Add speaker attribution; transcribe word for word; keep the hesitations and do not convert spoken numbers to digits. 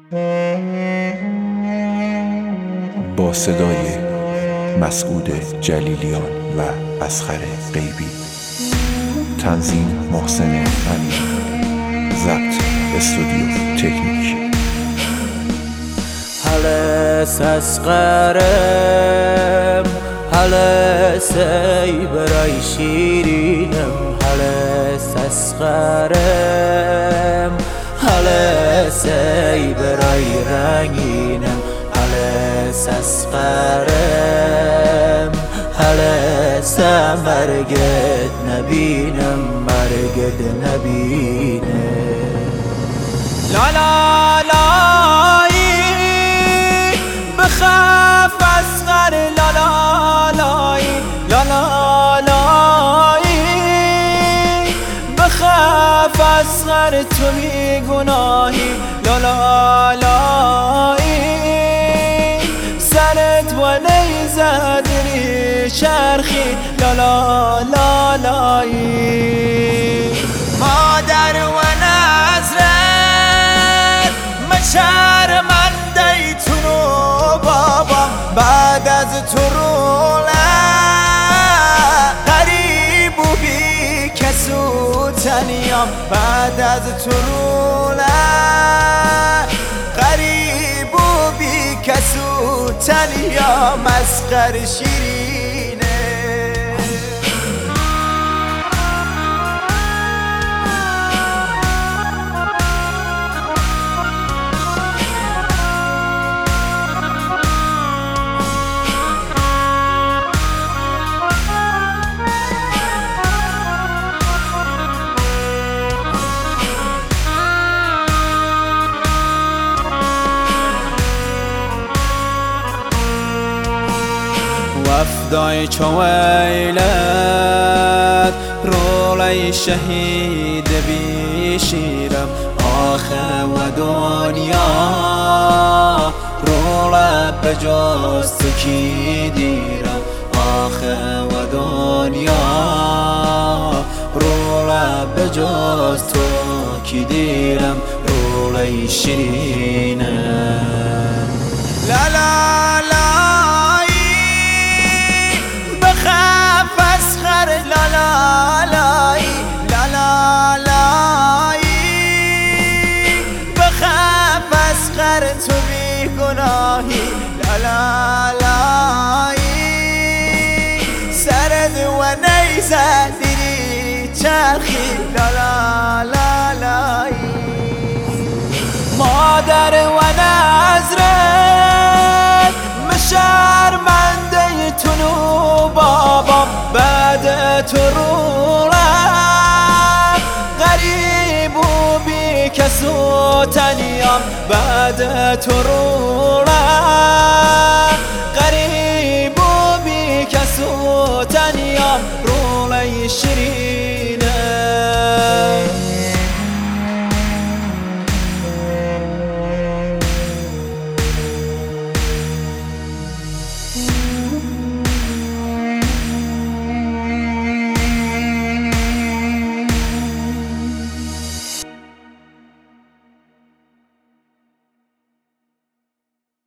Speaker 1: با صدای مسعود جلیلیان و اصغر غیبی، تنظیم محسن امین، ضبط استودیو تکنیک.
Speaker 2: هلس اصغرم، هلس ای برای شیرینم، هلس اصغرم، هلس ای برای رنگینم، هلس اصغرم، هلس مرگت نبینم، مرگت نبینم. لا لا لایی بخاف اصغر، لا لا لایی، لا لا لایی بخاف اصغر، تو بی گناهی، لا لا لایی سرت و نیزه دری چرخی، لا لا لا لایی. مادر و نظرت شرمنده تو بابا، بعد از تو روله غریب و بی کس و تنیام، بعد از تو روله غریب و بی کس و تنیام، اصغر شیرینه. وفدای چویلت رولای شهید بیشیرم، آخه و دنیا روله بجز تو کی دیرم، آخه و دنیا روله بجز تو کی دیرم، روله شیرینه. لا لا بخاف اصغر، لا لا لایی، لا لا لایی بخاف اصغر، تو بی گناهی، لا لا لایی سرد و نیزه دیری چرخی، لا لا لا لایی. مادر و نظرت مشرمنده تونو بابا، بعد تو رولم غریب و بی کس و تنیام، بعد تو رولم غریب و بی کس و تنیام، روله شیرین.